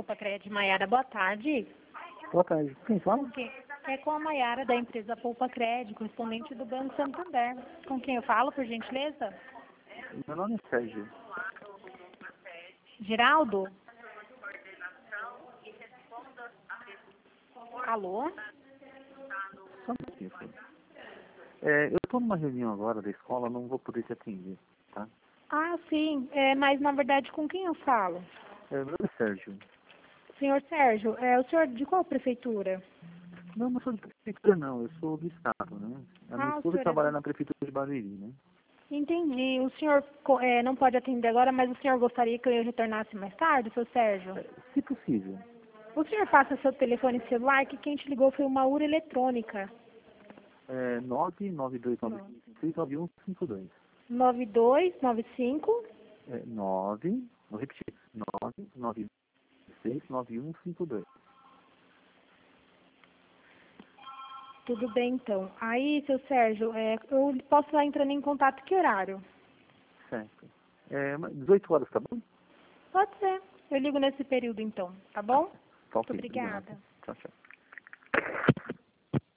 Poupa-Cred, Maiara, boa tarde. Boa tarde. Quem fala? É com a Maiara, da empresa Poupa-Cred, correspondente do Banco Santander. Com quem eu falo, por gentileza? Meu nome é Sérgio. Geraldo? Alô? Só um pouquinho, por favor. Eu estou numa reunião agora da escola, não vou poder te atender, tá? Ah, sim. Mas, na verdade, com quem eu falo? Meu nome é Sérgio. Senhor Sérgio, o senhor de qual prefeitura? Não, não sou de prefeitura, não. Eu sou do estado, né? A minha O esposa senhor trabalha na prefeitura de Barueri, né? Entendi. O senhor não pode atender agora, mas o senhor gostaria que eu retornasse mais tarde, seu Sérgio? Se possível. O senhor passa seu telefone celular, que quem te ligou foi uma URA eletrônica. 992969152. 9295. 9, vou repetir, 9969152. Tudo bem, então. Aí, seu Sérgio, eu posso estar entrando em contato que horário? Certo. 18 horas, tá bom? Pode ser. Eu ligo nesse período, então. Tá bom? Tá Muito ok, obrigado. obrigada. Tchau, tchau.